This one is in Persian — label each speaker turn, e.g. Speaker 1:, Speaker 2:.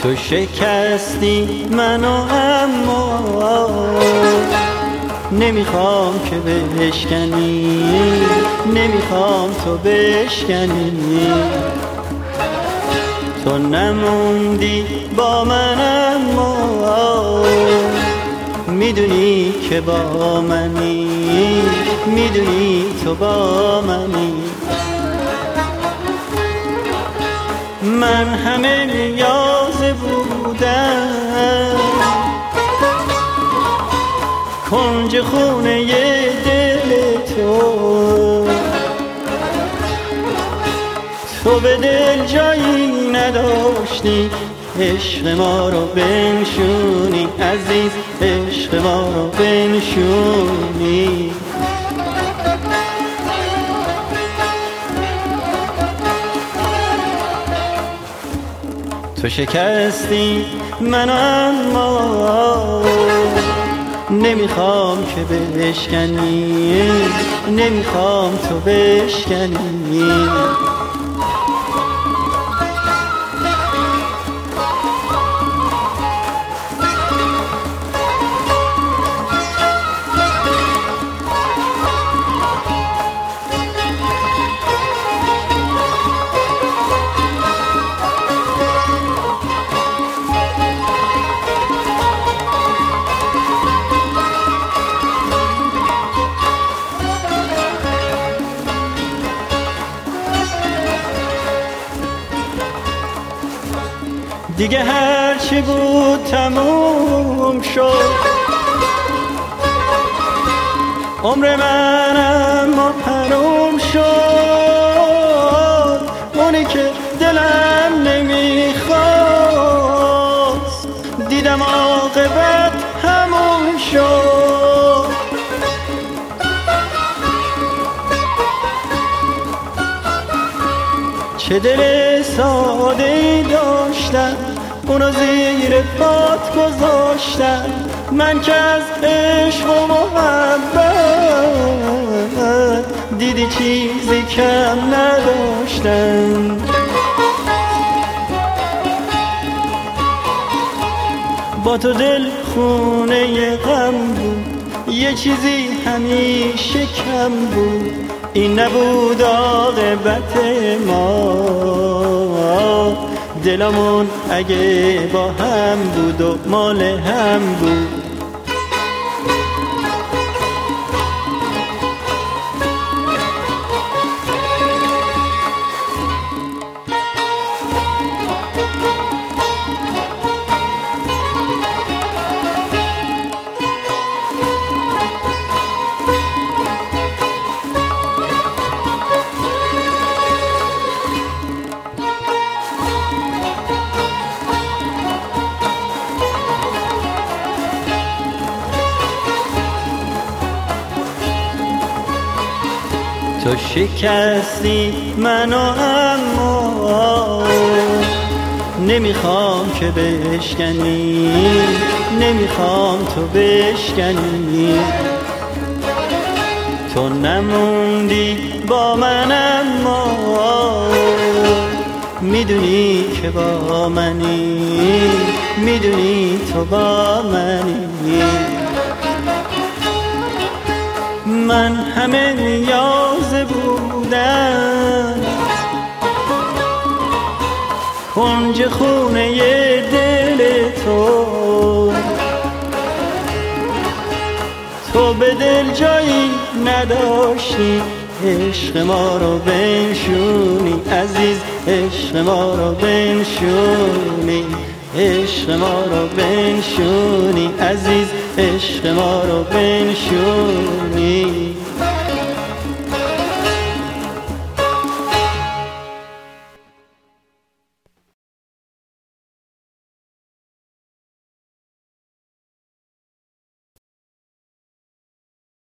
Speaker 1: تو شکستی منو اما نمیخوام که بشکنی، نمیخوام تو بشکنی. تو نموندی با من اما میدونی که با منی، میدونی تو با منی. من همه نیاز بودم کنج خونه دل تو به دل جایی نداشتی، عشق ما رو بنشونی عزیز، عشق ما رو بنشونی. تو شکستی منو اما نمیخوام که بشکنی، نمیخوام تو بشکنی. دیگه هرچی بود تموم شد، عمر من اما حروم شد. اونی که دلم نمیخواست دیدم عاقبت همون شد. چه دل ساده‌ای داشتم، اونو زیر پات گذاشتم. من که از عشق و محبت دیدی چیزی کم نداشتم. با تو دل خونه غم بود، یه چیزی همیشه کم بود. این نبود عاقبت ما، دلمون اگه با هم بود و مال هم بود. تو شکستی منو اما نمیخوام که بشکنی، نمیخوام تو بشکنی. تو نموندی با من اما میدونی که با منی، میدونی تو با منی. من همه نیاز بودم کنج خونه دل تو به دل جایی نداشتی، عشق ما رو بنشونی عزیز، عشق ما رو بنشونی، عشق ما رو بنشونی عزیز، عشق ما رو بنشونی.